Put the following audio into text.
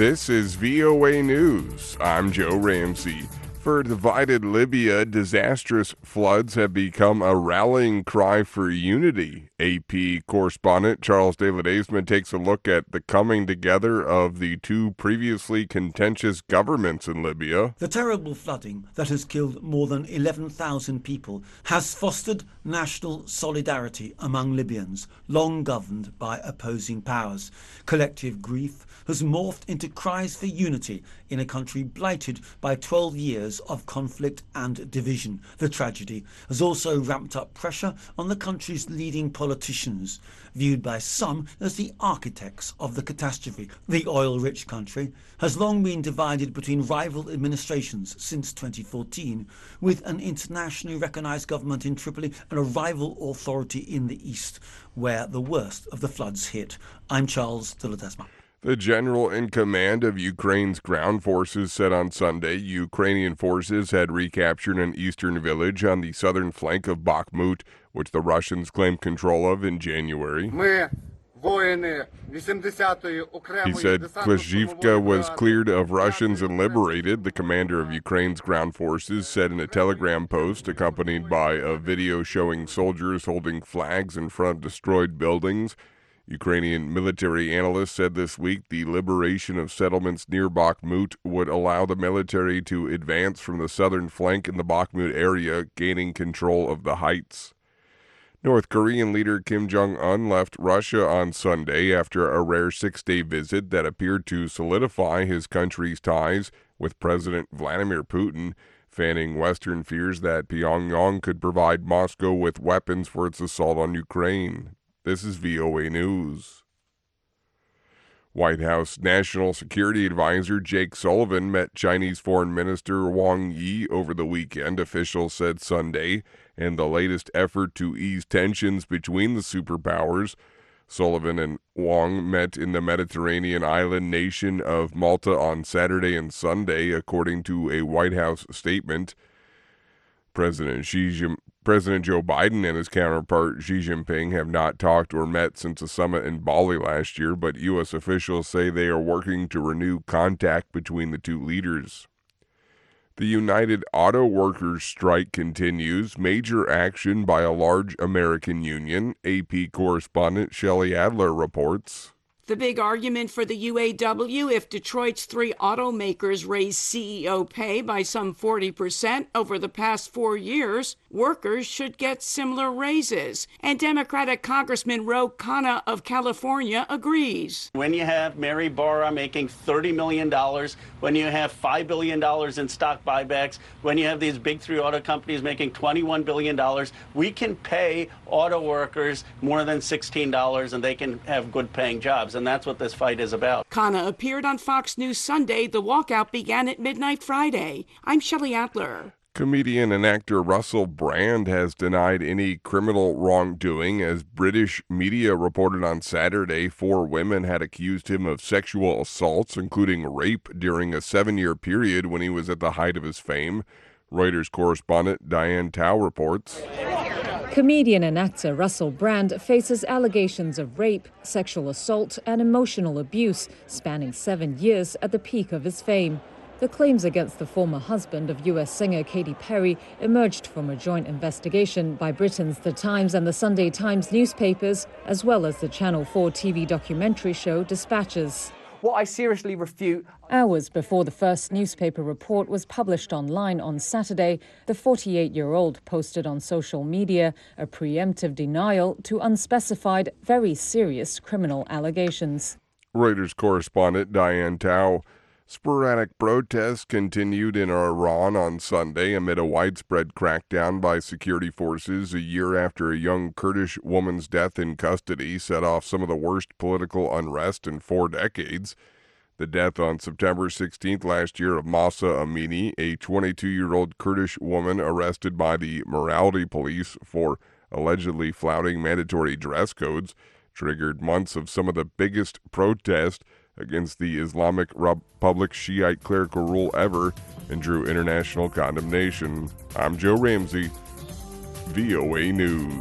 This is VOA News. I'm Joe Ramsey. For divided Libya, disastrous floods have become a rallying cry for unity. AP correspondent Charles de Ledesma takes a look at the coming together of the two previously contentious governments in Libya. The terrible flooding that has killed more than 11,000 people has fostered national solidarity among Libyans, long governed by opposing powers. Collective grief has morphed into cries for unity in a country blighted by 12 years of conflict and division. The tragedy has also ramped up pressure on the country's leading politicians, viewed by some as the architects of the catastrophe. The oil-rich country has long been divided between rival administrations since 2014, with an internationally recognized government in Tripoli and a rival authority in the east, where the worst of the floods hit. I'm Charles de Ledesma. The general in command of Ukraine's ground forces said on Sunday Ukrainian forces had recaptured an eastern village on the southern flank of Bakhmut, which the Russians claimed control of in January. He said Klishivka was cleared of Russians and liberated, the commander of Ukraine's ground forces said in a Telegram post, accompanied by a video showing soldiers holding flags in front of destroyed buildings. Ukrainian military analysts said this week the liberation of settlements near Bakhmut would allow the military to advance from the southern flank in the Bakhmut area, gaining control of the heights. North Korean leader Kim Jong-un left Russia on Sunday after a rare 6-day visit that appeared to solidify his country's ties with President Vladimir Putin, fanning Western fears that Pyongyang could provide Moscow with weapons for its assault on Ukraine. This is VOA News. White House National Security Advisor Jake Sullivan met Chinese Foreign Minister Wang Yi over the weekend, officials said Sunday, in the latest effort to ease tensions between the superpowers. Sullivan and Wang met in the Mediterranean island nation of Malta on Saturday and Sunday, according to a White House statement. President Joe Biden and his counterpart Xi Jinping have not talked or met since a summit in Bali last year, but U.S. officials say they are working to renew contact between the two leaders. The United Auto Workers strike continues. Major action by a large American union. AP correspondent Shelley Adler reports. The big argument for the UAW: if Detroit's 3 automakers raised CEO pay by some 40% over the past 4 years, workers should get similar raises. And Democratic Congressman Ro Khanna of California agrees. When you have Mary Barra making $30 million, when you have $5 billion in stock buybacks, when you have these big 3 auto companies making $21 billion, we can pay auto workers more than $16 and they can have good paying jobs. And that's what this fight is about. Khanna appeared on Fox News Sunday. The walkout began at midnight Friday. I'm Shelley Adler. Comedian and actor Russell Brand has denied any criminal wrongdoing. As British media reported on Saturday, 4 women had accused him of sexual assaults, including rape, during a 7-year period when he was at the height of his fame. Reuters correspondent Diane Tao reports. Comedian and actor Russell Brand faces allegations of rape, sexual assault and emotional abuse spanning 7 years at the peak of his fame. The claims against the former husband of U.S. singer Katy Perry emerged from a joint investigation by Britain's The Times and the Sunday Times newspapers, as well as the Channel 4 TV documentary show Dispatches. What I seriously refute. Hours before the first newspaper report was published online on Saturday, the 48-year-old posted on social media a preemptive denial to unspecified, very serious criminal allegations. Reuters correspondent Diane Tao. Sporadic protests continued in Iran on Sunday amid a widespread crackdown by security forces a year after a young Kurdish woman's death in custody set off some of the worst political unrest in 4 decades. The death on September 16th last year of Mahsa Amini, a 22-year-old Kurdish woman arrested by the morality police for allegedly flouting mandatory dress codes, triggered months of some of the biggest protests against the Islamic Republic Shiite clerical rule ever and drew international condemnation. I'm Joe Ramsey, VOA News.